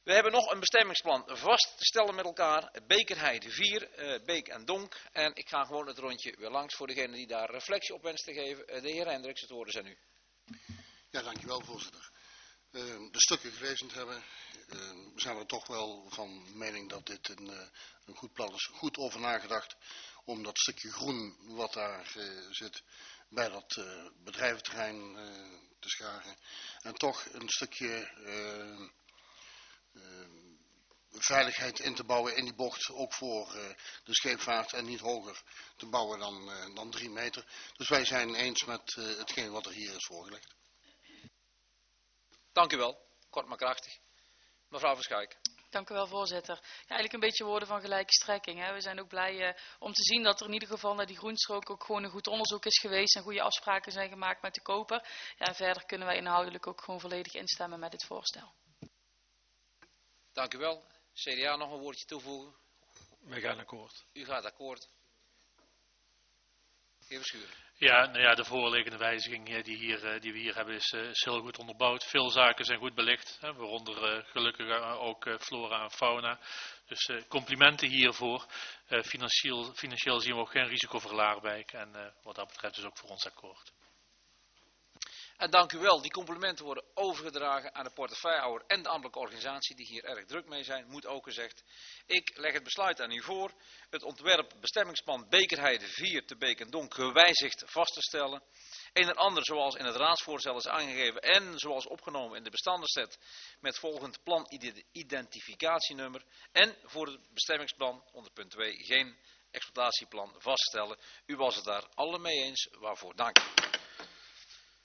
We hebben nog een bestemmingsplan vast te stellen met elkaar. Bekerheide 4, Beek en Donk. En ik ga gewoon het rondje weer langs voor degene die daar reflectie op wenst te geven. De heer Hendricks, het woord is aan u. Ja, dankjewel voorzitter. De stukken gelezen hebben, zijn we toch wel van mening dat dit een goed plan is. Goed over nagedacht om dat stukje groen wat daar zit bij dat bedrijventerrein te scharen. En toch een stukje veiligheid in te bouwen in die bocht, ook voor de scheepvaart en niet hoger te bouwen dan 3 meter. Dus wij zijn eens met hetgeen wat er hier is voorgelegd. Dank u wel. Kort maar krachtig. Mevrouw Verschijk. Dank u wel, voorzitter. Ja, eigenlijk een beetje woorden van gelijke strekking. Hè. We zijn ook blij om te zien dat er in ieder geval naar die groenstrook ook gewoon een goed onderzoek is geweest en goede afspraken zijn gemaakt met de koper. Ja, en verder kunnen wij inhoudelijk ook gewoon volledig instemmen met dit voorstel. Dank u wel. CDA nog een woordje toevoegen? Wij gaan akkoord. U gaat akkoord. Heer Verschuren. Ja, nou ja, de voorliggende wijziging die we hier hebben is heel goed onderbouwd. Veel zaken zijn goed belicht, waaronder gelukkig ook flora en fauna. Dus complimenten hiervoor. Financieel zien we ook geen risicoverlaagwijk en wat dat betreft dus ook voor ons akkoord. En dank u wel. Die complimenten worden overgedragen aan de portefeuillehouder en de ambtelijke organisatie die hier erg druk mee zijn, moet ook gezegd. Ik leg het besluit aan u voor. Het ontwerp bestemmingsplan Bekerheide 4 te Beek en Donk gewijzigd vast te stellen. Een en ander zoals in het raadsvoorstel is aangegeven en zoals opgenomen in de bestandenset met volgend planidentificatienummer. En voor het bestemmingsplan onder punt 2 geen exploitatieplan vaststellen. U was het daar alle mee eens, waarvoor dank.